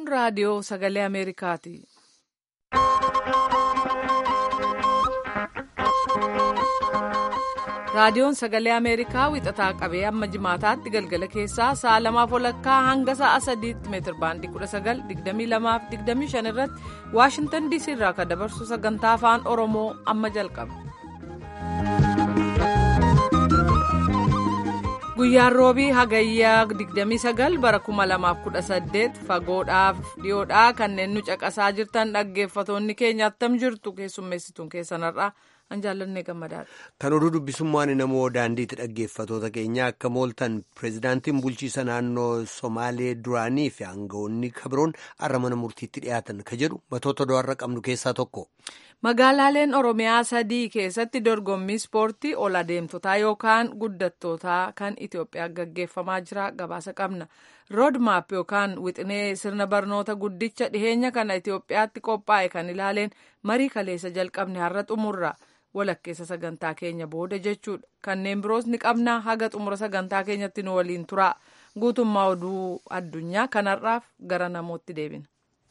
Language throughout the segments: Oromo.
raadiyoo sagalee Ameerikaati. Raadiyoon sagalee Ameerikaa wixataa qabee amma jimaataatti galgala keessaa sa'a 2:00 hanga sa'a 3 meetirbaandii 19:22-25 irratti Waashintan DC irraa kan dabarsu sagantaa afaan Oromoo amma jalqaba. Guyyaan roobii hagayyaa 29 bara 2018 fagoodhaaf dhiyoodhaa kanneen nu caqasaa jirtan dhaggeeffatoonni keenya attam jirtu keessummeessituun keessanarraa. Anjaalannee gammadaadha. Kan oduu dubbisummaan namoo daandiitti dhaggeeffatoota keenya akka mooltan pireezidaantiin bulchiisa naannoo Somaalee duraanii fi aangawoonni kabiroon har'a mana murtiitti dhiyaatan ka jedhu matoota do'arra qabnu keessaa tokko. Magaalaaleen Oromiyaa 3 keessatti dorgommii ispoortii ol adeemtotaa yookaan guddattootaa kan Itoophiyaa gaggeeffamaa jira gabaasa qabna. Roodmaap yookaan wixinee sirna barnoota guddicha dhiheenya kana Itoophiyaatti qophaa'e kan ilaaleen marii kaleessa jalqabne har'a xumurra. Walakkeessa sagantaa keenya booda jechuudha. Kanneen biroos ni qabna haga xumura sagantaa keenyatti nu waliin tura. Guutummaa oduu addunyaa kanarraaf gara namootti deebina.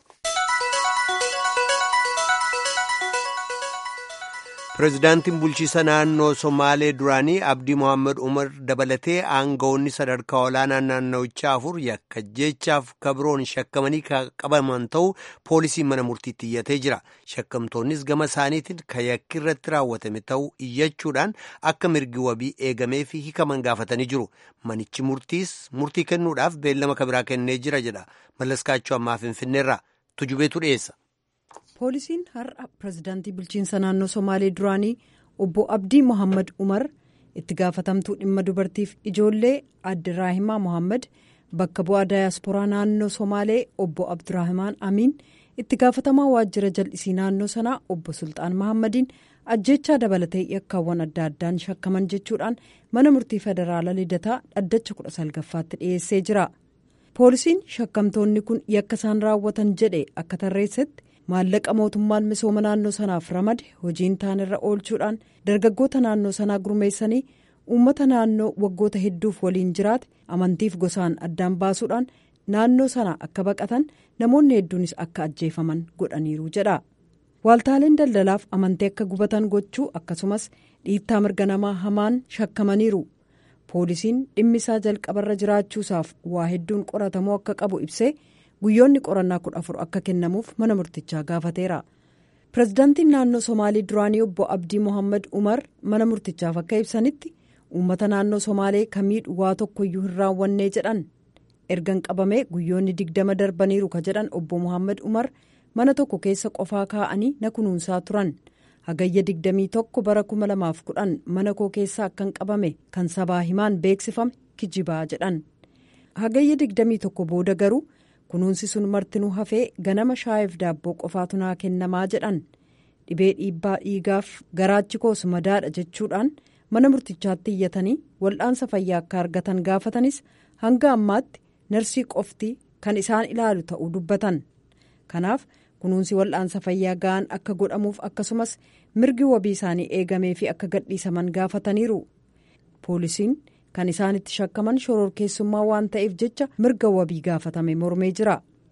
Pireezidaantiin bulchiisa naannoo Somaalee duraanii Abdii Mohaammed Umar dabalatee aangawoonni sadarkaa olaanaa naannawichaa 4 yakka jechaaf kabiroon shakkamanii qabaman ta'uu poolisiin mana murtiitti iyyatee jira. Shakkamtoonnis gama isaaniitiin kan yakki irratti raawwatame ta'uu iyyachuudhaan akka mirgi wabii eegamee fi hiikaman gaafatanii jiru. Manichi murtii kennuudhaaf beellama kabiraa kennee jira jedha. Mallaskaachuu ammaa Finfinneerraa tujubeetu dhiyeessa. Poolisiin har'a pireezidaantii bulchiinsa naannoo Somaalee duraanii obbo Abdii Mohaammed Umar itti gaafatamtuu dhimma dubartiif ijoollee Abdiraahimaa Mohaammed bakka bu'aa daayaasporaa naannoo Somaalee obbo Abdiraahimaan Amiin itti gaafatamaa waajjira jal'isii naannoo sanaa obbo Sultaan Mohammediin ajjechaa dabalatee yakkaawwan adda addaan shakkaman jechuudhaan mana murtii federaalaa Lidataa dhaddacha 19ffaatti dhiyeessee jira. Poolisiin shakkamtoonni kun yakka isaan raawwatan jedhe akka tarreessetti. Maallaqa mootummaan misooma naannoo sanaaf ramade hojiin taanirra oolchuudhaan dargaggoota naannoo sanaa gurmeessanii uummata naannoo waggoota hedduuf waliin jiraate amantiif gosaan addaan baasuudhaan naannoo sana akka baqatan namoonni hedduunis akka ajjeefaman godhaniiru jedha. Waaltaaleen daldalaaf amantii akka gubatan gochuu akkasumas dhiittaa mirga namaa hamaan shakkamaniiru. Poolisiin dhimmisaa jalqabarra jiraachuusaaf waa hedduun qoratamuu akka qabu ibsee. Guyyoonni qorannaa 14 akka kennamuuf mana murtichaa gaafateera. Pireezidaantiin naannoo Somaalee duraanii obbo Abdii Mohaammed Umar mana murtichaaf akka ibsanitti uummata naannoo Somaalee kamiidhu waa tokkoyyuu hin raawwannee jedhan. Ergan qabamee guyyoonni 20 darbaniiru ka jedhan obbo Mohaammed Umar mana tokko keessa qofaa kaa'anii na kunuunsaa turan. Hagayya 21 bara 2010 mana koo keessaa akkan qabame kan sabaa himaan beeksifame kijibaa jedhan. Hagayya 21 booda garuu. Kunuunsi sun martinuu hafee ganama shaayeef daabboo qofaatu naa kennamaa jedhan dhibee dhiibbaa dhiigaaf garaachi koos madaadha jechuudhaan mana murtichaatti iyyatanii wal'aansa fayyaa akka argatan gaafatanis hanga ammaatti narsii qofti kan isaan ilaalu ta'uu dubbatan. Kanaaf kunuunsi wal'aansa fayyaa ga'an akka godhamuuf akkasumas mirgi wabii isaanii eegamee fi akka gadhiisaman gaafataniiru. Poolisiin. Kan isaanitti shakkaman shororkeessummaa waan ta'eef jecha mirga wabii gaafatame mormee jira.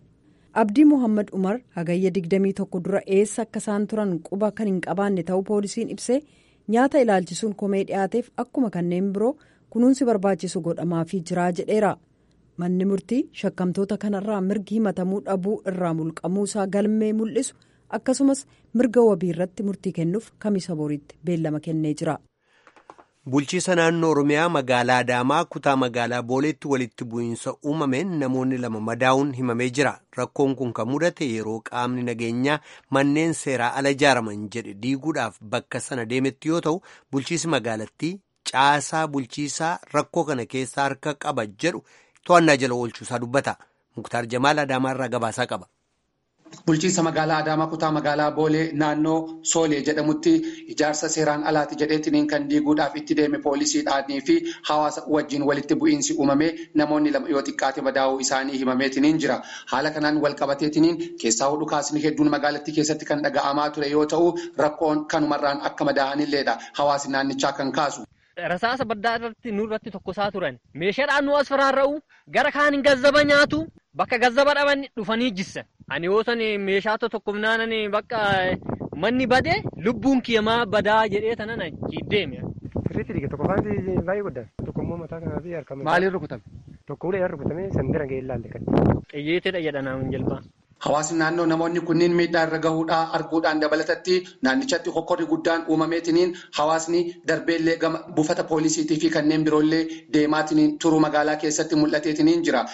Abdii Mohaammed Umar hagayya 21 dura eessa akka isaan turan quba kan hin qabaanne ta'uu poolisiin ibsee nyaata ilaalchisuun komee dhiyaateef akkuma kanneen biroo kunuunsi barbaachisu godhamaafii jiraa jedheera. Manni murtii shakkamtoota kanarraa mirgi himatamuu dhabuu irraa mulqamuusaa galmee mul'isu akkasumas mirga wabii irratti murtii kennuuf kamisa boriitti beellama kennee jira. Bulchiisa naannoo Oromiyaa magaalaa Adaamaa kutaa magaalaa Booleetti walitti bu'iinsa uumameen namoonni 2 madaa'uun himamee jira. Rakkoon kun kan mudate yeroo qaamni nageenyaa manneen seeraa ala ijaaraman jedhe diiguudhaaf bakka sana deemetti yoo ta'u bulchiisi magaalattii caasaa bulchiisaa rakkoo kana keessaa harka qaba jedhu to'annaa jala oolchuusaa dubbata. Muktaar Jamaal Adaamaarraa gabaasaa qaba. Bulchiinsa magaalaa Adaamaa kutaa magaalaa Boolee naannoo Soolee jedhamutti ijaarsa seeraan alaati jedheetiniin kan diiguudhaaf itti deeme poolisiidhaanii fi hawaasa wajjin walitti bu'iinsi uumamee namoonni 2 yoo xiqqaate madaa'uu isaanii himameetiniin jira. Haala kanaan wal qabateetiniin keessaa dhukaasni hedduun magaalattii keessatti kan dhaga'amaa ture yoo ta'u rakkoon kanumarraan akka madaa'anilleedha hawaasni naannichaa kan kaasu. rasaasa baddaa irratti nurratti tokkosaa turan. Meeshaadhaan nu as faraarra'u gara kaan gazzaba nyaatu bakka gazzaba dhaban dhufanii jissan. Ani yoosan meeshaa tokkumnaanan bakka manni badee lubbuun kiyyamaa badaa jedhee tanan achi deeme. Sirriitti dhiige tokko faanti baay'ee guddaa. Tokko immoo mataa kanaa fi harka Maaliin rukutame? Tokko ulee rukutamee sandira ga'ee ilaalle kan. Xiyyeetedha jedhanaan jalbaa. Hawaasni naannoo namoonni kunniin miidhaa irra gahuudhaa arguudhaan dabalatatti naannichatti hokkorri guddaan uumameetiniin hawaasni darbeellee gama buufata poolisiitii fi kanneen biroollee deemaatiniin turuu magaalaa keessatti mul'ateetiniin jira.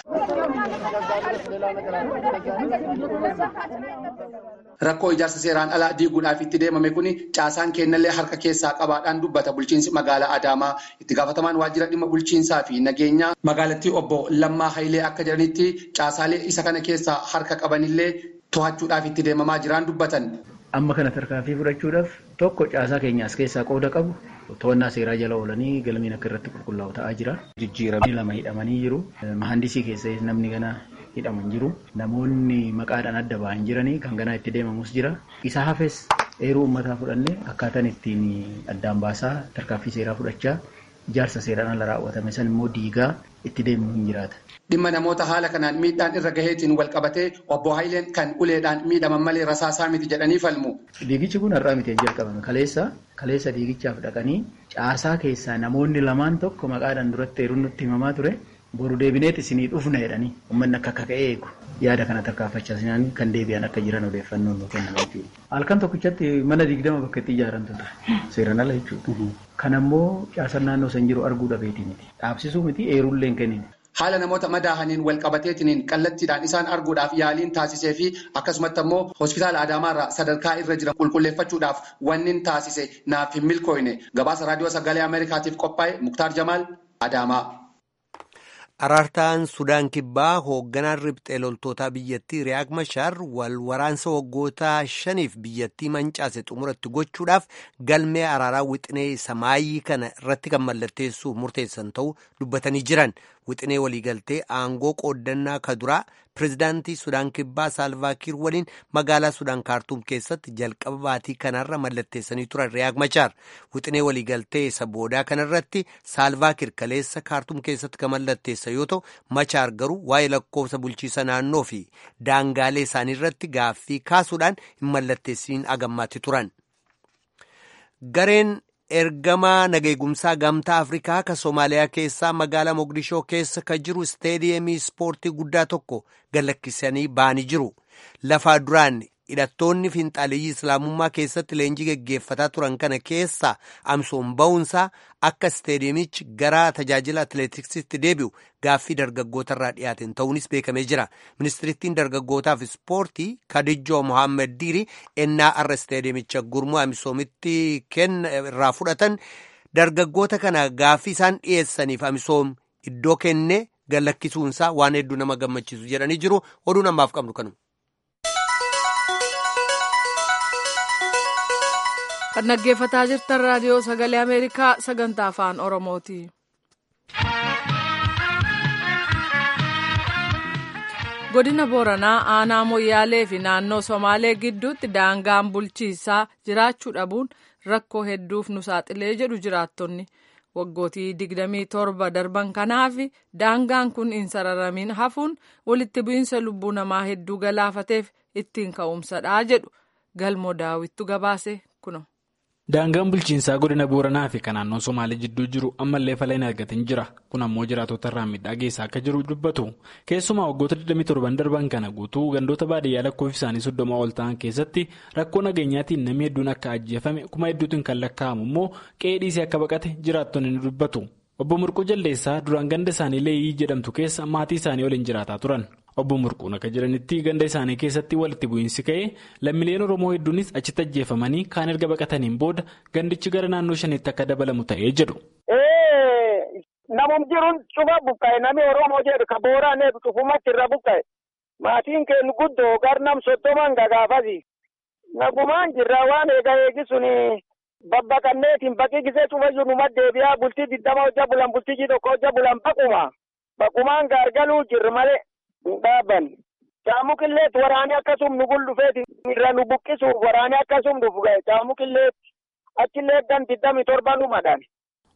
Rakkoo ijaarsa seeraan alaa diiguudhaaf itti deemame kuni caasaan kennallee harka keessaa qabaadhaan dubbata bulchiinsi magaalaa Adaamaa. Itti gaafatamaan waajjira dhimma bulchiinsaa fi nageenyaa magaalattii obbo Lammaa Hayilee akka jedhanitti caasaalee isa kana keessaa harka qabanillee to'achuudhaaf itti deemamaa jiran dubbatan. Amma kana tarkaanfii fudhachuudhaaf tokko caasaa keenya as keessaa qooda qabu to'annaa seeraa jala oolanii galmeen akka irratti qulqullaa'u ta'aa jira. Jijjiiramni 2 hidhamanii jiru. Mahandisii keessa namni gana hidhaman jiru. Namoonni maqaadhaan adda ba'an jiranii kan ganaa itti deemamus jira. Isa hafes eeruu uummataa fudhannee akkaataan ittiin addaan baasaa tarkaanfii seeraa fudhachaa ijaarsa seeraan ala raawwatame san immoo diigaa itti deemnu hin jiraata. Dhimma namoota haala kanaan miidhaan irra gaheetiin wal qabatee obbo Hayileen kan uleedhaan miidhaman malee rasaasaa miti jedhanii falmu. Diigichi kun har'aa miti hin jalqabame. Kaleessa diigichaaf dhaqanii caasaa keessaa namoonni lamaan tokko maqaadhaan duratti eeruun nutti himamaa ture. Boru deebineet isinii dhufna jedhanii uummanni akka ka'ee eegu yaada kana tarkaanfachiisanii kan deebi'an akka jiran odeeffannoon nu kennan jechuudha. Halkan tokkichatti mana 20 bakka itti ijaaramtu ture seeraan ala jechuudha. Kan ammoo caasaan naannoo san jiru arguu dhabeetii miti. Dhaabsisuu miti eerullee hin kennine. Haala namoota madaahaniin wal qabateetiniin kallattiidhaan isaan arguudhaaf yaaliin taasisee fi akkasumatti ammoo hospitaala Adaamaarraa sadarkaa irra jiran qulqulleeffachuudhaaf wannin taasise naaf hin milkooyne. Gabaasa raadiyoo sagalee Ameerikaatiif qophaa'e Muktaar Jamaal Adaamaa. Araartaan Sudaan Kibbaa hoogganaan riphxee loltootaa biyyattii Riyaak Mashaar wal waraansa waggoota 5f biyyattii mancaase xumuratti gochuudhaaf galmee araaraa wixinee samaayii kana irratti kan mallatteessuuf murteessan ta'uu dubbatanii jiran. Wixinee waliigaltee aangoo qooddannaa kaduraa pirezidaantii Sudaan Kibbaa Saalvaa Kiir waliin magaalaa Sudaan Kaartuum keessatti jalqaba baatii kanarra mallatteessanii turan Riyaak Mashaar. Wixinee waliigaltee isa boodaa kanarratti Saalvaa Kiir kaleessa Kaartuum keessatti kan mallatteessa yoo ta'u, Mashaar garuu waa'ee lakkoofsa bulchiisa naannoo fi daangaalee isaanii irratti gaaffii kaasuudhaan hin mallatteessiniin agammaatti turan. Gareen ergamaa nageegumsaa gamtaa Afrikaa kan Soomaaliyaa keessaa magaalaa Mogadishoo keessa kan jiru isteediyeemii ispoortii guddaa tokko gallakkisanii ba'anii jiru. Lafaa duraan hidhattoonni fiinxaaleeyyii islaamummaa keessatti leenjii geggeeffataa turan kana keessa Amsoon ba'uunsaa akka isteediyeemichi gara tajaajila atileetiksitti deebi'u gaaffii dargaggootarraa dhiyaateen ta'uunis beekamee jira. Ministirittiin dargaggootaaf ispoortii Kadijoo Mohaammed Diiri ennaa arra isteediyeemicha gurmuu Amsoomitti irraa fudhatan dargaggoota kana gaaffii isaan dhiyeessaniif Amsoom iddoo kennee gallakkisuunsaa waan hedduu nama gammachiisu jedhanii jiru. Oduu namaaf qabnu kanu. Kan dhaggeeffataa jirtan raadiyoo sagalee Ameerikaa sagantaa afaan Oromooti. Godina Booranaa aanaa Moyyaalee fi naannoo Somaalee gidduutti daangaan bulchiisaa jiraachuu dhabuun rakkoo hedduuf nu saaxilee jedhu jiraattonni. Waggootii 27 darban kanaaf daangaan kun hin sararamin hafuun walitti bu'iinsa lubbuu namaa hedduu galaafateef ittiin ka'umsadha jedhu Galmoo Daawittu gabaase kuno. Daangaan bulchiinsaa godina Booranaa fi kan naannoo Somaalee jidduu jiru ammallee fala hin argatin jira. Kun ammoo jiraatota irraa miidhaa geessaa akka jiru dubbatu. Keessumaa waggoota 27 darban kana guutuu gandoota baadiyyaa lakkoofsi isaanii 30 ol ta'an keessatti rakkoo nageenyaatiin namni hedduun akka ajjeefame kuma hedduutiin kan lakkaa'amu immoo qe'ee dhiisee akka baqate jiraattonni ni dubbatu. Obbo Murquu Jaldeessaa duraan ganda isaanii Leeyyii jedhamtu keessa maatii isaanii waliin jiraataa turan. Obbo Murquun akka jedhanitti ganda isaanii keessatti walitti bu'iinsi ka'ee lammiileen Oromoo hedduunis achitti ajjeefamanii kaan erga baqataniin booda gandichi gara naannoo shaniitti akka dabalamu ta'ee jedhu. Namum jiruun cufa buqqa'e namni Oromoo jedhu ka Booranee cufumatti irra buqqa'e maatiin keenya guddoo garnam 30 gagaafasi. Nagumaan jirra waan eegisuun babbaqanneetiin baqii gisee cufayyuu numa deebi'aa bultii 20 hojja bulan bultii tokko hojja bulan baqumaan gaargaluu jirra malee. Dhaaban caamukilleet waraanee akkasum nu buldufeeti irra nu buqqisuuf waraanee akkasum dhufu ga'e caamukilleet achillee gan 27 nu madaan.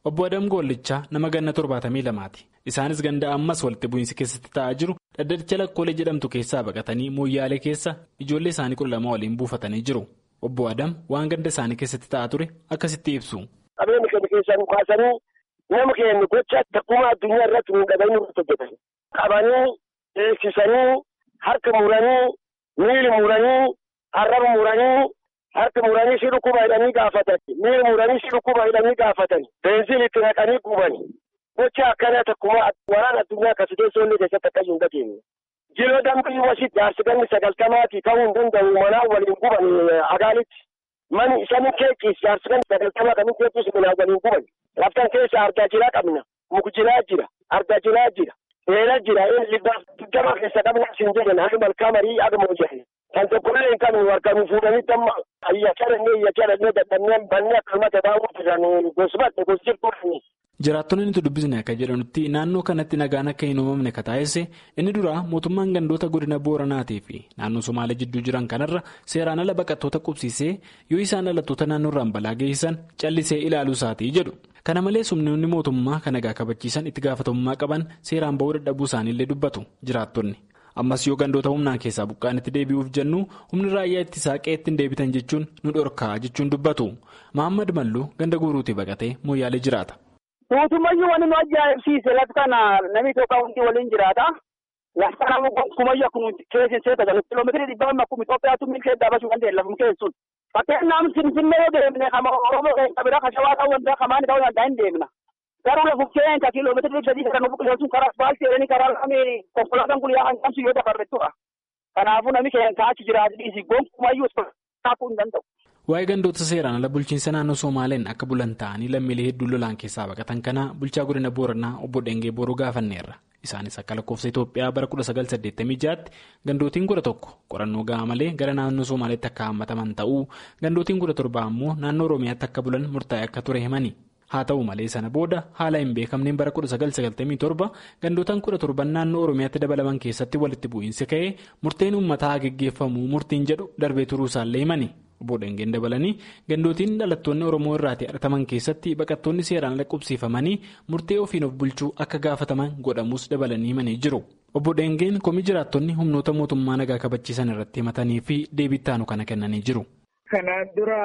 Obbo Adam Gollichaa nama ganna 72ti. Isaanis ganda ammas walitti bu'iinsi keessatti ta'aa jiru dhaddacha lakkoolee jedhamtu keessaa baqatanii Mooyyaalee keessa ijoollee isaanii 12 waliin buufatanii jiru. Obbo Adam waan ganda isaanii keessatti ta'aa ture akkasitti ibsu. Qabeenya keenya keessaa nu kaasanii nama keenya gocha takkumaa addunyaa irratti nu dhabanii irratti hojjetan. Qabanii, eegsisanii, harka muranii, miila muranii, arraba muranii, harka muranii si dhukkuba hidhanii gaafatan. Miila muranii si dhukkuba hidhanii gaafatan. Beenziin itti naqanii gubani. Gocha akkanaa takkumaa waraana addunyaa akkasitee soollee keessatti akka hin dhageenye. Jiloo dambii wasitti jaarsiganni 90 ta'uu hin danda'u manaa waliin guban agaalitti. Mani isaanii keekis jaarsiganni 90 kan keekis manaa waliin guban. Laftan keessa argaa jiraa qabna. Mukjilaa jira. Argaa jiraa jira. Eelaa jira. Inni libbaa gama keessa qabna siin jedhan haga malkaa marii haga mooyyaan. Kan tokkollee hin qabne warqanii fuudhanii tamma iyyachaadhannee dadhabnee bannee akkamata daawwatu jedhanii gosbaadhe gosjirtuudhanii. Jiraattonni nuti dubbisne akka jedhanutti naannoo kanatti nagaan akka hin uumamne kataa'esse inni dura mootummaan gandoota godina Booranaatii fi naannoo Somaalee jidduu jiran kanarra seeraan ala baqattoota qubsiisee yoo isaan dhalattoota naannoorraan balaa geessisan callisee ilaaluu isaatii jedhu. Kana malees humnoonni mootummaa kan nagaa kabachiisan itti gaafatamummaa qaban seeraan ba'uu dadhabuu isaaniillee dubbatu jiraattonni. Ammas yoo gandoota humnaan keessaa buqqaanitti deebi'uuf jennu humni raayyaa ittisaa qe'eetti hin deebitan jechuun nu dhorkaa jechuun dubbatu. Mahammad Malluu ganda guuruutii baqatee Mooyyaalee jiraata. Mootummayyuu wanti nu ajaa'ibsiise lafa kana namni tokko hundi waliin jiraata. Lafa kana kumayyaa kun keessin seetan kiiloomeetirii 100 akkuma Itoophiyaatu milkee daabachuu kan ta'e lafum keessun. Fakkeenyaaf Finfinnee yoo deemne kama Oromoo keessa bira Shawaa ta'uu danda'a kamaan ta'uu danda'a hin deemna. Garuu lafum keenya kiiloomeetirii 3 kan nu buqqisuun karaa asfaaltii jedhanii karaa lamee konkolaataan guyyaa kan qabsu yoo dabarrettudha. Kanaafuu namni keenya achi jiraatanii gonkumayyuu taa'uu hin danda'u. Waa'ee gandoota seeraan ala bulchiinsa naannoo Somaaleen akka bulan ta'anii lammiilee hedduu lolaan keessaa baqatan kana bulchaa godina Booranaa obbo Dhengee Booruu gaafanneerra. Isaanis akka lakkoofsa Itoophiyaa bara 1986tti gandootiin 11 qorannoo gahaa malee gara naannoo Somaaleetti akka hammataman ta'uu gandootiin 17 ammoo naannoo Oromiyaatti akka bulan murtaa'e akka ture himani. Haa ta'u malee sana booda haala hin beekamneen bara 1997 gandootaan 17 naannoo Oromiyaatti dabalaman keessatti walitti bu'iinsi ka'ee murteen uummataa geggeeffamuu murtiin jedhu darbee turuu isaallee himani. Obbo Dhengeen dabalanii gandootiin dhalattoonni Oromoo irraatii argaman keessatti baqattoonni seeraan ala qubsiifamanii murtee ofiin of bulchuu akka gaafataman godhamus dabalanii himanii jiru. Obbo Dhengeen komii jiraattonni humnoota mootummaa nagaa kabachiisan irratti himatanii fi deebii taanu kana kennanii jiru. Kanaan dura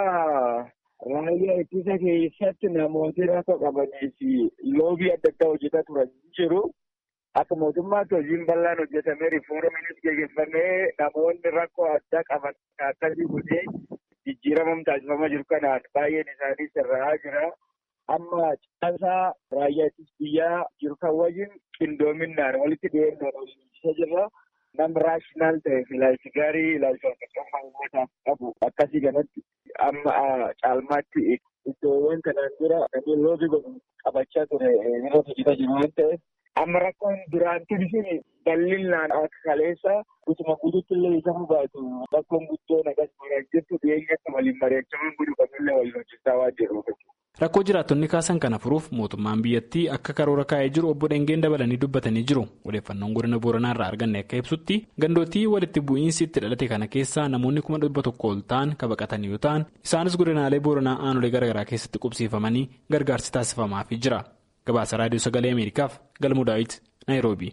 raayyaa ittisa keessatti namooti rakkoo qabanii fi loobii adda addaa hojjetaa turan jiru. Akka mootummaatti hojiin bal'aan hojjetamee riifoormiinis gaggeeffamee namoonni rakkoo addaa qaban akkasii godhee jijjiiramam taasifamaa jiru kanaan baay'een isaanii sirraa jira. Amma caasaa raayyaa ittisa biyyaa jiru kan wajjin qindoominaan walitti dhiyeennaan hojjechaa jirra. Nama raashinaal ta'e ilaalchi gaarii ilaalcha hordofummaa uummataaf qabu akkasii kanatti amma caalmaatti iddoowwan kanaan dura namni loobii godhu qabachaa ture yeroo hojjetaa jiru waan ta'eef. Amma rakkoon duraan tibisiin bal'inaan akka kaleessa gutuma guutuutti illee isa hubaatu rakkoon guddoo nagas baraa jirtu dhiyeenya akka waliin mari'achaman godhu qabnillee waliin hojjechaa waan jedhuuf. Rakkoo jiraattonni kaasan kana furuuf mootummaan biyyattii akka karoora kaa'ee jiru obbo Dhengeen dabalanii dubbatanii jiru. Odeeffannoon godina Booranaa irraa arganne akka ibsutti gandootii walitti bu'iinsi itti dhalate kana keessaa namoonni 100,000 ol ta'an kan baqatan yoo ta'an isaanis godinaalee Booranaa aanolee garaagaraa keessatti qubsiifamanii gargaarsi taasifamaafii jira. Gabaasa Raadiyoo Sagalee Ameerikaaf Galmuu Daawit Naayiroobii.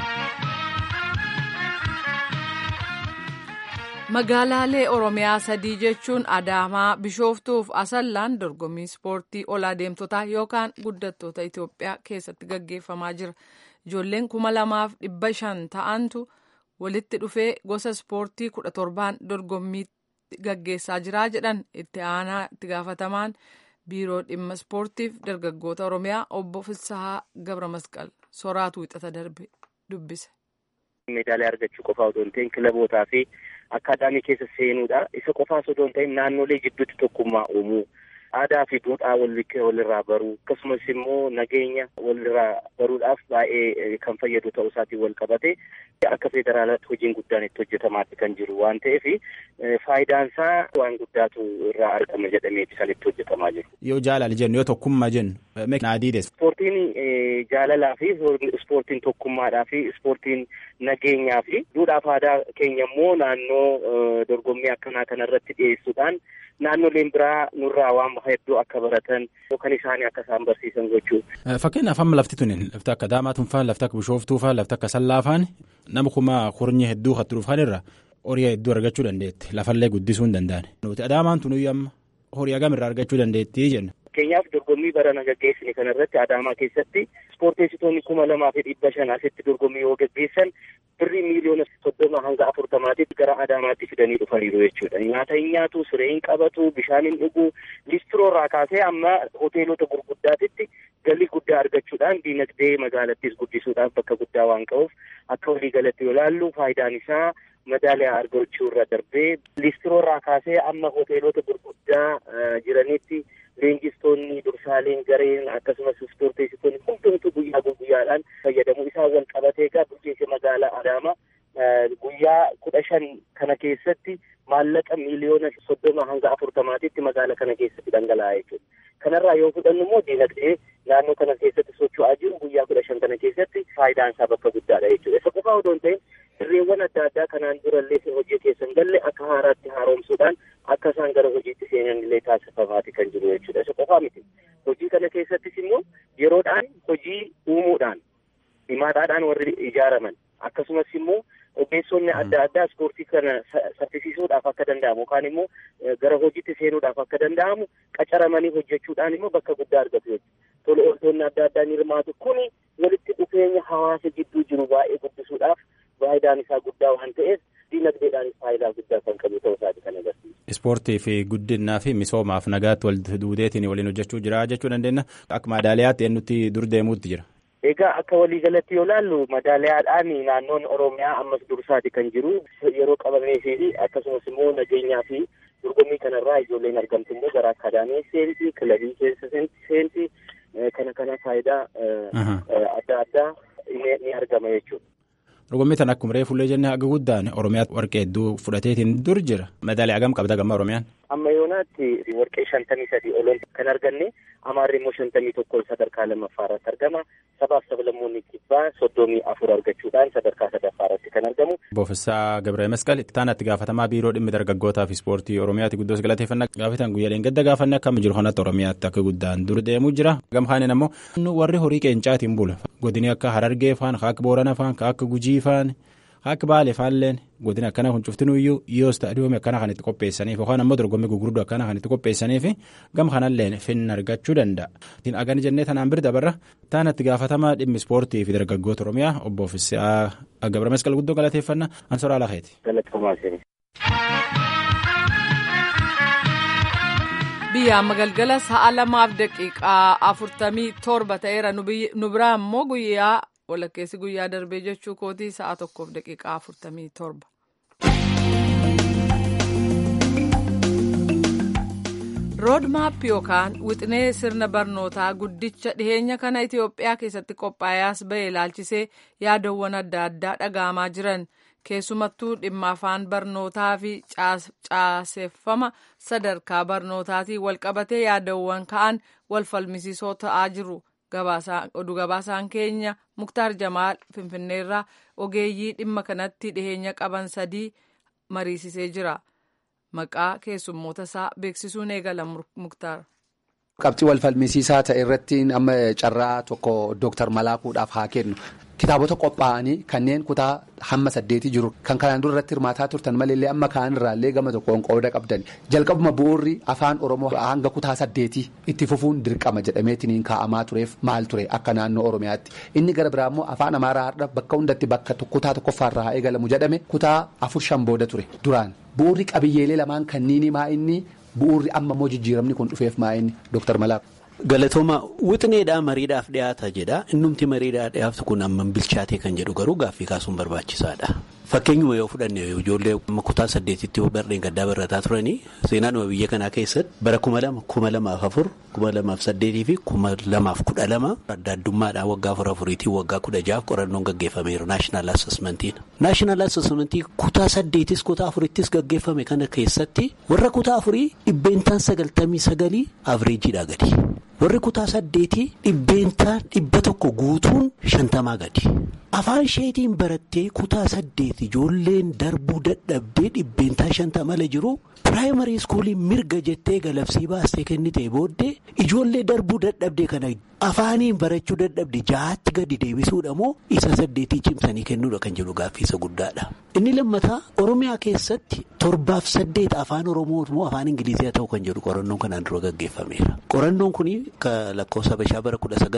Magaalaalee Oromiyaa 3 jechuun Adaamaa, Bishooftuu fi Asallaan dorgommii ispoortii ol adeemtotaa yookaan guddattoota Itoophiyaa keessatti gaggeeffamaa jira. Ijoolleen 2,500 ta'antu walitti dhufee gosa ispoortii 17 dorgommii gaggeessaa jira jedhan itti gaafatamaan. Biiroo dhimma ispoortiif dargaggoota Oromiyaa obbo Fissahaa Gabra Masqal Soraatu wixata darbe dubbise. Meedaalee argachuu qofaa osoo hin ta'in kilabootaa fi akkaadaamii keessa seenuudha. Isa qofaa osoo hin ta'in naannolee jidduutti tokkummaa uumuu, aadaa fi duudhaa walirraa baruu akkasumas immoo nageenya walirraa baruudhaaf baay'ee kan fayyadu ta'uu isaatiin wal qabate akka federaalaatti hojiin guddaan itti hojjetamaatti kan jiru waan ta'eef faayidaan isaa waan guddaatu irraa argama jedhamee kan itti hojjetamaa jiru. Yoo jaalala jennu yoo tokkummaa jennu naadiides. Ispoortiin jaalalaa fi ispoortiin tokkummaadhaa fi ispoortiin nageenyaa fi duudhaaf aadaa keenya immoo naannoo dorgommii akkanaa kanarratti dhiyeessuudhaan naannoleen biraa nurraa waan hedduu akka baratan yookaan isaanii akka isaan barsiisan gochuu. Fakkeenyaaf amma lafti tuni lafti akka Daamaatuun fa'aa lafti akka Bishooftuu fa'aa lafti akka Sallaa fa'aan nama kuma kurnye hedduu kan turuuf kanirra horii hedduu argachuu dandeetti lafallee guddisuu hin danda'an. Nuti Adaamaan tunuyyuu amma horii hagamirraa argachuu dandeetti jenna. Fakkeenyaaf dorgommii barana gaggeessine kanarratti Adaamaa keessatti ispoorteessitoonni 2,500 asitti dorgommii yoo gaggeessan birrii miliyoona 30 hanga 40 gara Adaamaatti fidanii dhufaniiru jechuudha. Nyaata hin nyaatu, siree hin qabatu, bishaan hin dhugu, listiroorraa kaasee amma hoteelota gurguddaatitti galii guddaa argachuudhaan diinagdee magaalattis guddisuudhaaf bakka guddaa waan qabuuf akka waliigalatti yoo ilaallu faayidaan isaa madaaliyaa argachuu irra darbee listiroorraa kaasee amma hoteelota gurguddaa jiranitti leenjistoonni dursaaleen gareen akkasumas ispoorteessitoonni hundumtuu guyyaadhaan fayyadamuu isaa wal qabatee egaa bulchiinsa magaalaa Adaamaa guyyaa 15 kana keessatti maallaqa miliyoona 30 hanga 40 magaalaa kana keessatti dhangala'aa jechuudha. Kanarraa yoo fudhannu immoo diinagdee naannoo kana keessatti socho'aa jiru guyyaa 15 kana keessatti faayidaan isaa bakka guddaadha jechuudha. Isa qofaa odoo hin ta'in sirreewwan adda addaa kanaan durallee hojii keessa hin galle akka haaraatti haaromsuudhaan akka isaan gara hojiitti seenan illee taasifamaati kan jiru jechuudha. Isa qofaa miti. Hojii kana keessattis immoo yeroodhaan hojii uumuudhaan himaadhaadhaan warri ijaaraman akkasumas immoo ogeessonni adda addaa ispoortii kana saffisiisuudhaaf akka danda'amu yookaan immoo gara hojiitti seenuudhaaf akka danda'amu qacaramanii hojjechuudhaan immoo bakka guddaa argatu jechuudha. Tola ooltonni adda addaa ni hirmaatu. Kuni walitti dhufeenya hawaasa gidduu jiru baay'ee guddisuudhaaf faayidaan isaa guddaa waan ta'eef diinagdeedhaanis faayidaa guddaa kan qabu ta'uu isaati kan agarsiisu. Ispoortii fi guddinaa fi misoomaaf nagaatti wal duudeetiin waliin hojjechuu jira jechuu dandeenya. Akka madaaliyaatti eenyutti dur deemuutti jira. Egaa akka waliigalatti yoo ilaallu madaaliyaadhaan naannoon Oromiyaa ammas dursaati kan jiru yeroo qabamee fi akkasumas immoo nageenyaa fi dorgommii kanarraa ijoolleen argamtu immoo gara akaadaamii seentii kilabii keessa seentii kana faayidaa adda addaa ni argama jechuudha. Dorgommii tan akkuma reefullee jennee haga guddaan Oromiyaa warqee hedduu fudhateetiin dur jira. Madaaliyaa hagam qabda gamma Oromiyaan? Amma yoonaatti warqee 53 oloon kan arganne Amaarri immoo 51 sadarkaa lammaffaarratti argama. Sabaaf sablammoonni kibbaa 34 argachuudhaan sadarkaa sadaffaarratti kan argamu. Boofessaa Gabree Masqal itti taanatti gaafatamaa biiroo dhimmi dargaggootaa fi ispoortii Oromiyaatti guddoos galateeffannaa gaafatan guyyaa gadda gaafanne akkam jiru kanatti Oromiyaatti akka guddaan dur deemuu jira. Gamhaaniin ammoo warri horii qeencaatiin bula. Godini akka Harargee faan, akka Boorana faan, akka Gujii faan, akka Baalee faalleen godina akkana kun cuftinuyyuu yoo istaadiyoomii akkana kan itti qopheessaniif yookaan ammoo dorgommii gurguddoo akkana kan itti qopheessaniif gam kanalleen finna argachuu danda'a. Ittiin agani jennee tanaan bira dabarra taanatti gaafatamaa dhimmi ispoortii fi dargaggoota Oromiyaa obbo Fissaa Gabree Masqal guddoo galateeffannaa Ansoraa Lakeeti. Biyya amma galgala sa'a 2:47 ta'eera nu biraa immoo guyyaa walakkeessi guyyaa darbee jechuu kootii sa'a 1:47. roodmaap yookaan wixinee sirna barnootaa guddicha dhiheenya kana Itiyoophiyaa keessatti qophaa'aas ba'e ilaalchisee yaadawwan adda addaa dhaga'amaa jiran. Keessumattuu dhimma afaan barnootaa fi caaseffama sadarkaa barnootaatiin walqabatee yaadawwan ka'an wal falmisiisoo ta'aa jiru. Oduu gabaasaan keenya Muktaar Jamaal Finfinneerraa ogeeyyii dhimma kanatti dhiheenya qaban 3 mariisisee jira. Maqaa keessummoota isaa beeksisuun eegala Muktaar. Qabxii wal falmisiisaa ta'e irratti amma carraa tokko Dooktar Malaakuudhaaf haa kennu. Kitaabota qophaa'anii kanneen kutaa hamma 8 jiru kan kanaan dura irratti hirmaataa turtan malee amma kaan irraallee gama tokkoon qooda qabdan jalqabuma bu'uurri afaan Oromoo hanga kutaa 8 itti fufuun dirqama jedhameetiin kaa'amaa tureef maal ture akka naannoo Oromiyaatti inni gara biraa immoo afaan Amaaraa har'a bakka hundatti bakka kutaa tokkoffaarraa haa eegalamu jedhame kutaa 4-5 booda ture duraan bu'uurri qabiyyeelee lamaan kanniini maa inni bu'uurri amma immoo jijjiiramni kun dhufeef maa inni Dooktar Malaaku. Galatooma wixineedhaa mariidhaaf dhiyaata jedha innumti mariidhaa dhiyaatu kun amma bilchaatee kan jedhu garuu gaaffii kaasuun barbaachisaadha. Fakkeenyuma yoo fudhanne ijoollee kutaa 8tti bardeen gaddaa barataa turanii seenaadhuma biyya kanaa keessatti bara 2004, 2008 fi 2012 adda addummaadhaan waggaa 4 waggaa 16 qorannoon gaggeeffameera naashinaal assessmentiin. Naashinaal assessmentii kutaa 8 kutaa 4 gaggeeffame kana keessatti warra kutaa 4 dhibbeentaan 99 avreejiidhaa gadi. warri kutaa 8 dhibbeentaan 100 guutuun 50 gadi. Afaan isheetiin barattee kutaa 8 ijoolleen darbuu dadhabdee dhibbeentaa 50 jiru. Piraayimarii iskuulii mirga jettee galabsii baastee kennitee booddee ijoollee darbuu dadhabdee kana afaaniin barachuu dadhabde 6tti gadi deebisuudha moo isa 8 cimsanii kennuudha kan jedhu gaaffiisa guddaadha. Inni lammataa Oromiyaa keessatti 7-8 afaan Oromoo moo afaan Ingilizii ta'u kan jedhu qorannoon kanaan dura gaggeeffameera. Qorannoon kun lakkoofsa Habashaa bara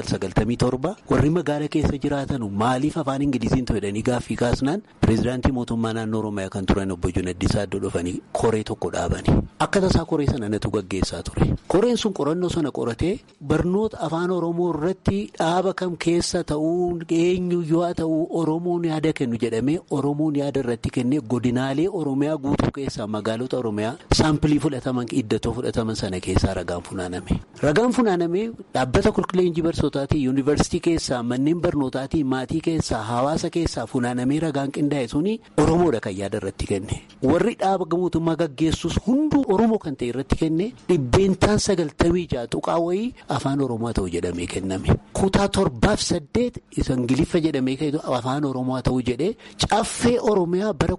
1997 warri magaala keessa jiraatan maaliif afaan Ingiliziin ta'edhanii gaaffii kaasnaan pireezidaantii mootummaa naannoo Oromiyaa kan turan obbo Junaddii Saaddoo dhufanii koree tokko dhaabanii akka tasaa koree sana natu gaggeessaa ture. Koreen sun qorannoo sana qoratee barnoota afaan Oromoo irratti dhaaba kam keessa ta'uu eenyuyyuu ta'uu Oromoon yaada kennu jedhamee Oromoon yaada irratti kennee godinaalee Oromiyaa guutuu keessaa magaalota Oromiyaa saampilii fudhataman iddatoo fudhataman sana keessaa ragaan funaaname. Ragaan funaaname dhaabbata qulqulleenjii barsootaatii yuunivarsiitii keessaa manneen barnootaatii maatii keessaa hawaasa keessaa funaanamee ragaan qindaa'e suni Oromoodha kan yaada irratti kenne. Warri dhaaba mootummaa gaggeessus hunduu Oromoo kan ta'e irratti kenne dhibbeentaan 96 tuqaa wayii afaan Oromoo ta'u jedhamee kenname. Kutaa 7-8 isa Ingiliffa jedhamee afaan Oromoo ta'u jedhee caffee Oromiyaa bara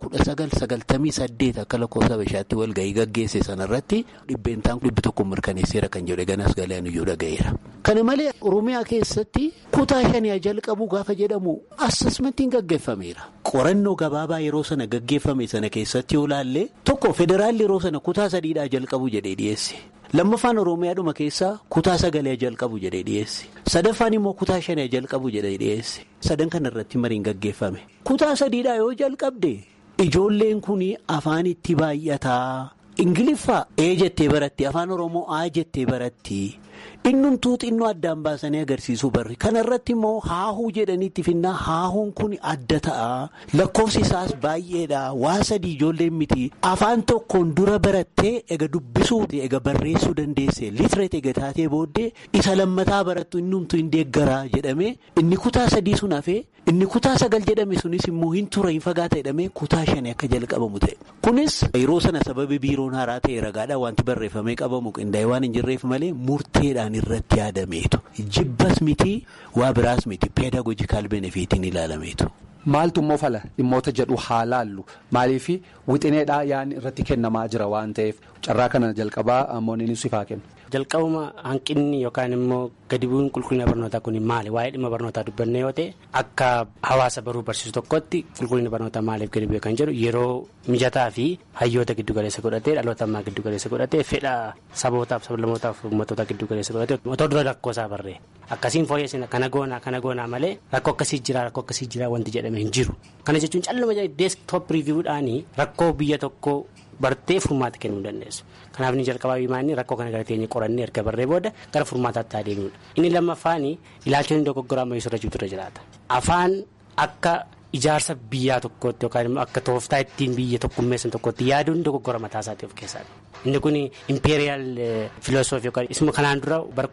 1998 akka lakkoofsa Habashaatti walgahii gaggeesse sanarratti dhibbeentaan 100 mirkaneesseera kan jedhe ganas galaan iyyuu dhaga'eera. Kana malee Oromiyaa keessatti kutaa 5 jalqabu gaafa jedhamu assessmentiin gaggeeffameera. Qorannoo gabaabaa yeroo sana gaggeeffame sana keessatti yoo laalle tokko federaalli yeroo sana kutaa 3 jalqabu jedhee dhiyeesse. Lammaffaan Oromiyaadhuma keessaa kutaa 9 jalqabu jedhee dhiyeesse. Sadaffaan immoo kutaa 5 jalqabu jedhee dhiyeesse. Sadan kanarratti mariin gaggeeffame. Kutaa 3 yoo jalqabde ijoolleen kun afaan itti baay'ataa. Ingiliffaa jettee baratti afaan Oromoo jettee baratti. Innumtuu xinnoo addaan baasanii agarsiisuu barri. Kanarratti immoo haahuu jedhaniitti finnaa haahuun kun adda ta'a. Lakkoofsi isaas baay'eedha. Waa 3 ijoolleen miti. Afaan tokkoon dura barattee ega dubbisuu ega barreessuu dandeesse. Litireet ega taatee booddee isa lammataa barattu innumtuu hin deeggaraa jedhamee inni kutaa 3 sun hafee inni kutaa 9 jedhame sunis immoo hin ture hin fagaata jedhamee kutaa 5 akka jalqabamu ta'e. Kunis yeroo sana sababii biiroon haaraa ta'e ragaadhaan wanti barreeffamee qabamu qindaa'e waan hin jirreef malee murteedhaan irratti yaadameetu jibbas miti waa biraas miti peedagojikaal benefiitiin ilaalameetu. Maaltu immoo fala dhimmoota jedhu haa laallu maaliif wixineedhaa yaan irratti kennamaa jira waan ta'eef carraa kana jalqabaa ammoo inni sifaa kenna. Jalqabuma hanqinni yookaan immoo gadi bu'uun qulqullina barnootaa kun maali? Waa'ee dhimma barnootaa dubbannee yoo ta'e akka hawaasa baruu barsiisu tokkotti qulqullina barnootaa maaliif gadi bu'e kan jedhu yeroo mijataa fi hayyoota giddu galeessa godhatee dhaloota ammaa giddu galeessa godhatee fedha sabootaaf sablammootaaf uummattoota giddu galeessa godhatee otoo dura rakkoo isaa barree akkasiin fooyyessina kana goonaa malee rakkoo akkasii jira wanti jedhame hin jiru. Kana jechuun calluma deesktoop riiviiwudhaanii rakkoo biyya tokkoo bartee furmaata kennuu dandeessu. Kanaaf inni jalqabaa himaanii rakkoo kana galateenii qorannee erga barree booda gara furmaataatti adeemudha. Inni lammaffaanii ilaalchonni dogoggoraa ammayyu irra jirutu irra jiraata. Afaan akka ijaarsa biyyaa tokkootti yookaan immoo akka tooftaa ittiin biyya tokkummeessan tokkotti yaaduun dogoggora mataa isaatii of keessaadha. Inni kun imperiyaal filosoofii yookaan isuma kanaan dura bara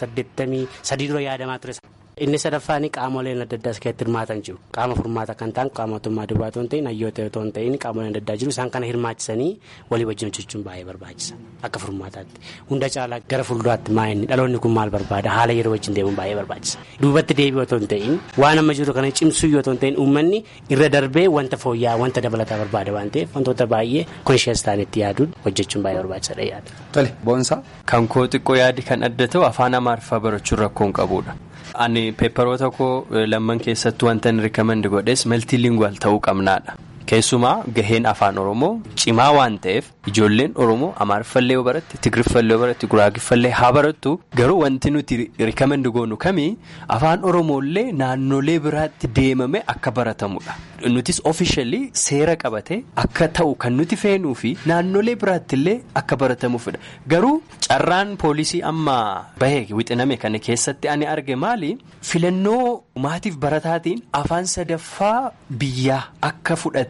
1983 dura yaadamaa ture. Inni sadaffaanii qaamoleen adda addaa keessatti hirmaatan jiru. Qaama furmaata kan ta'an qaama mootummaa duwwaa otoo hin ta'in hayyoota otoo hin ta'in qaamoleen adda addaa jiru. Isaan kana hirmaachisanii walii wajjin hojjechuun baay'ee barbaachisa akka furmaataatti. Hunda caalaa gara fuulduraatti maa'inni dhaloonni kun maal barbaada haala yeroo wajjin deemuun baay'ee barbaachisa. Duubatti deebii otoo hin ta'in waan amma jiru kana cimsuu otoo hin ta'in uummanni irra darbee wanta fooyya'aa wanta dabalataa barbaada waan ta'eef wantoota baay'ee konshiyees ta'anitti yaaduun hojjechuun baay'ee barbaachisaadha yaada. Tole boonsaa. Kan koo xiqqoo yaadi kan adda ta'u afaan Amaariffaa barachuun rakkoon qabudha. Ani peeparoota koo lamman keessattuu wanta inni rikamendi godhes maltiilinguwal ta'uu qabnaadha. Keessumaa gaheen afaan Oromoo cimaa waan ta'eef ijoolleen Oromoo Amaariffallee yoo baratti, Tigriffallee yoo baratti, Guraagiffallee haa barattu garuu wanti nuti rikamendi goonu kamii afaan Oromoollee naannolee biraatti deemame akka baratamudha. Nutis officially seera qabate akka ta'u kan nuti feenuu fi naannolee biraattillee akka baratamuufidha. Garuu carraan poolisii amma bahee wixiname kana keessatti ani arge maali? Filannoo maatiif barataatiin afaan sadaffaa biyyaa akka fudhatan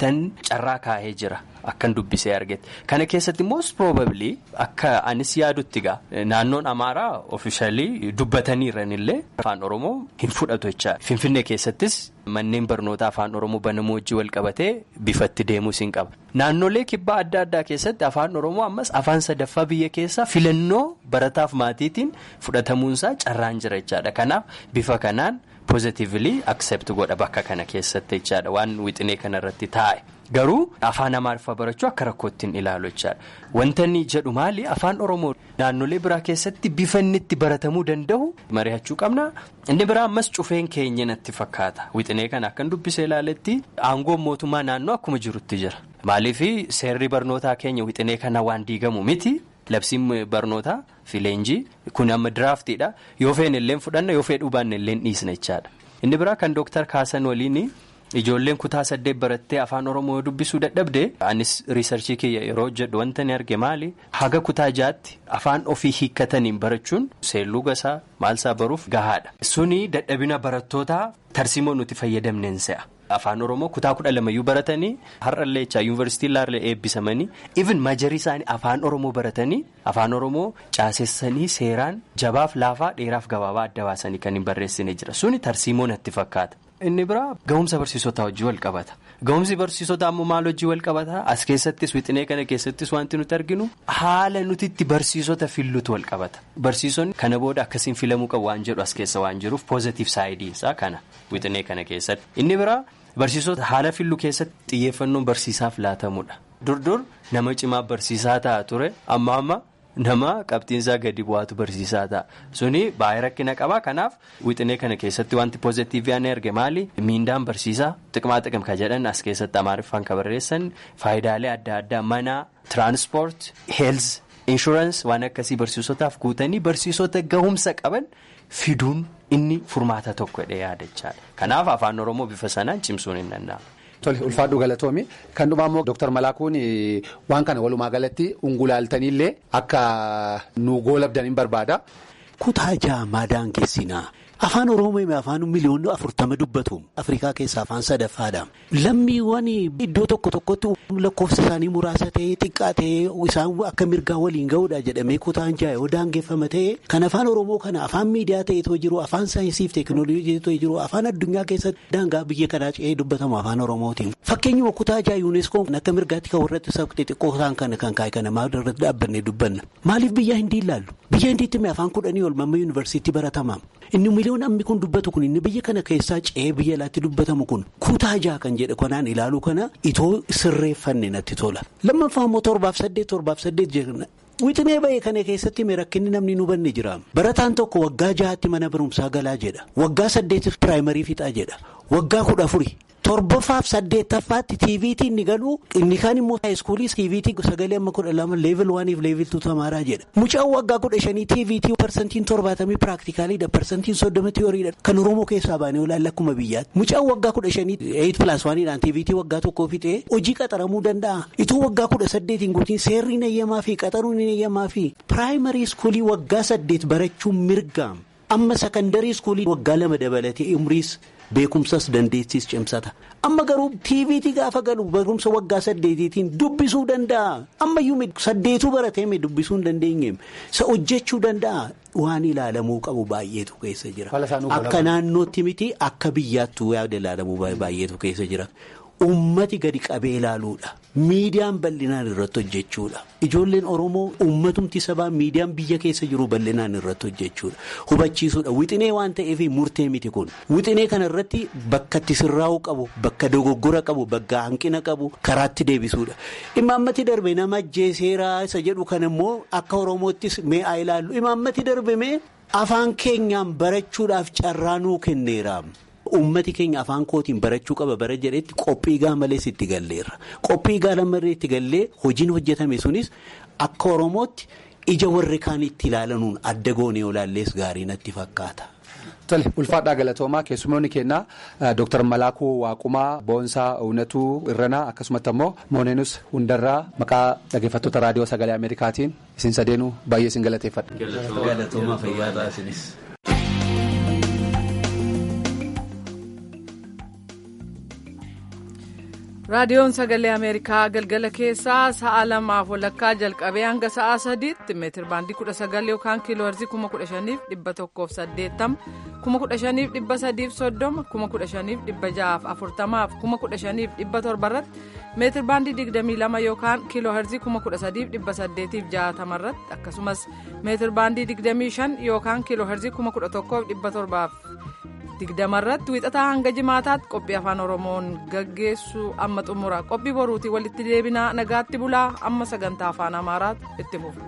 san carraa kaa'ee jira akkan dubbisee argate. Kana keessatti most probably akka anis yaadutti gaa naannoon Amaaraa officially dubbataniiranillee afaan Oromoo hin fudhatu jecha. Finfinnee keessattis manneen barnootaa afaan Oromoo banamuu wajjin wal qabatee bifatti deemuus hin qaba. Naannolee kibbaa adda addaa keessatti afaan Oromoo ammas afaan sadaffaa biyya keessaa filannoo barataaf maatiitiin fudhatamuunsaa carraan jira jechaadha. Kanaaf bifa kanaan positively accept godha bakka kana keessatti jechaadha waan wixinee kanarratti taa'e. Garuu afaan Amaariffaa barachuu akka rakkootti hin ilaalu jechaadha. Wanta inni jedhu maali afaan Oromoo naannolee biraa keessatti bifa inni itti baratamuu danda'u mari'achuu qabna. Inni biraa ammas cufeen keenya natti fakkaata. Wixinee kana akkan dubbisee ilaaletti aangoon mootummaa naannoo akkuma jirutti jira. Maaliif seerri barnootaa keenya wixinee kana waan diigamu miti. Labsiin barnootaa fi leenjii kun amma diraaftiidha. Yoo feene illee fudhanna yoo fedhuu baanne illee dhiisna jechaadha. Inni biraa kan Dooktar Kaasan waliin ijoolleen kutaa 8 barattee afaan Oromoo dubbisuu dadhabde anis riisarchii kiyya yeroo jedhu wanta ni arge maali haga kutaa 6tti afaan ofii hiikkataniin barachuun seelluu gasaa maalsaa baruuf gahaadha. Suni dadhabina barattootaa tarsimoo nuti fayyadamneen se'a. Afaan Oromoo kutaa 12 baratanii har'allee jecha yuunivarsiitii laallee eebbisamanii even majarii isaanii afaan Oromoo baratanii afaan Oromoo caasessanii seeraan jabaaf laafaa dheeraaf gabaabaa adda baasanii kan hin barreessine jira. Suni tarsimoo natti fakkaata. Inni biraa ga'umsa barsiisotaa hojii wal qabata. Ga'umsi barsiisotaa ammoo maal hojii wal qabata? As keessattis wixinee kana keessattis wanti nuti arginu haala nuti itti barsiisota filluutu wal qabata. Barsiisonni kana booda akkasiin filamuu qabu waan jedhu as keessa waan jiruuf positive side isaa kana wixinee kana keessatti. Inni biraa barsiisota haala filluu keessatti xiyyeeffannoon barsiisaaf laatamudha. Dur nama cimaa barsiisaa ta'a ture amma nama qabxiinsaa gadi bu'aatu barsiisaa ta'a. Suni baay'ee rakkina qaba. Kanaaf wixinee kana keessatti wanti pozitiivii ani arge maali? Miindaan barsiisaa xiqqaa ka jedhan as keessatti Amaariffaan ka barreessan faayidaalee adda addaa mana, tiraanspoort, heels, inshuraansii waan akkasii barsiisotaaf guutanii barsiisota gahumsa qaban fiduun inni furmaata tokko jedhee yaadachaadha. Kanaaf afaan Oromoo bifa sanaan cimsuun hin danda'amu. Tole ulfaadhu galatoomi kan dhumaa immoo Dr. Malaakuun waan kana walumaa galatti ungulaaltaniillee akka nu goolabdan hin barbaada. Kutaa 6 maadaan keessinaa afaan Oromoo afaan miliyoonni 40 dubbatu Afrikaa keessaa afaan sadaffaadha. Lammiiwwan iddoo tokkotti lakkoofsa isaanii muraasa ta'ee xiqqaa ta'ee isaan akka mirgaa waliin ga'uudha jedhamee kutaan 6 yoo daangeffama ta'e kan afaan Oromoo kana afaan miidiyaa ta'eetoo jiru afaan saayinsiif teekinooloojii ta'eetoo jiru afaan addunyaa keessatti daangaa biyya kanaa ce'ee dubbatamu afaan Oromootiin. Fakkeenyuma kutaa 6 yuuneskoon akka mirgaatti kan warratti xixiqqoo isaan kana kan kaa'e kana maal irratti dhaabbannee dubbanna. Maaliif biyya Hindii ilaallu? Biyya Hindiitti afaan 10 ol mamma yuunivarsiitii baratama. Inni miliyoon ammi kun dubbatu kun inni biyya kana keessaa ce'ee biyya alaatti dubbatamu kun kutaa 6 kan jedhe kanaan ilaaluu kana itoo sirreeffanne natti tola. Lammaffaa immoo 7-8 jedhna. Wixinee ba'ee kana keessatti rakkinni namni nu banne jira. Barataan tokko waggaa 6tti mana barumsaa galaa jedha. Waggaa 8 piraayimarii fixaa jedha. Waggaa 14. 7-8 TVT ni galu inni kaan immoo haayiskuulii TVT 9-12 level 1 fi level 2 tamaaraa jedha. Mucaan waggaa 15 TVT persentiin 70 piraaktikaalidha persentiin 30 tiyooriidha kan Oromoo keessaa baanee olaanaa akkuma biyyaatti. Mucaan waggaa 15 8+1dhaan TVT waggaa tokkoo fixee hojii qaxaramuu danda'a. Itoo waggaa 18 guutiin seerri nayyamaa fi qaxaruun nayyamaa fi piraayimarii iskuulii waggaa 8 barachuun mirgaam. Amma sekondarii iskuulii waggaa 2 dabalatee umriis beekumsas dandeettis cimsata. Amma garuu TVT gaafa galu barumsa waggaa 8tiin dubbisuu danda'a. Ammayyuu 8 baratee dubbisuu hin dandeenye. Isa hojjechuu danda'a. Waan ilaalamuu qabu baay'eetu keessa jira. Akka naannootti miti akka biyyaattuu yaada ilaalamuu baay'eetu keessa jira. Ummati gadi qabee ilaaluudha. Miidiyaan bal'inaan irratti hojjechuudha. Ijoolleen Oromoo ummatumti sabaa miidiyaan biyya keessa jiru bal'inaan irratti hojjechuudha. Hubachiisuudha. Wixinee waan ta'eef murtee miti kun. Wixinee kana irratti bakka itti sirraa'uu qabu, bakka dogoggora qabu, bakka hanqina qabu karaatti deebisuudha. Imaammati darbe nama ajjeeseeraa isa jedhu kan immoo akka Oromoottis mee haa ilaallu. Imaammati darbe mee afaan keenyaan barachuudhaaf carraa nuu kenneera. Ummati keenya afaan kootiin barachuu qaba bara jedhetti qophii gaamalees itti galleerra. Qophii gaamalees itti gallee hojiin hojjetame sunis akka Oromootti ija warri kaan itti ilaalanuun adda goonee olaallees gaarii natti fakkaata. Tole ulfaadhaa galatoomaa keessumoonni kennaa Dr. Malaakuu Waaqumaa Boonsaa Uwnatuu Irranaa akkasumatti immoo Mooneenus Hundarraa maqaa dhaggeeffattoota raadiyoo sagalee Ameerikaatiin isin sadeenuu baay'ee isin galateeffadha. Galatoomaa fayyaadhaa isinis. raadiyoon sagalee ameerikaa galgala keessaa sa'a 2:00 jalqabee hanga sa'a 3tti meetir baandii 19 yookaan kiilooherzii 15,180 15,330 15,640 15,700 irratti meetir baandii 22 yookaan kiilooherzii 13,860 irratti akkasumas meetir baandii 25 yookaan kiilooherzii 11,700 irratti wiixataa hanga jimaataatti qophii afaan oromoon gaggeessu amma xumura qophii boruutii walitti deebinaa nagaatti bulaa amma sagantaa afaan amaaraatu itti fufa.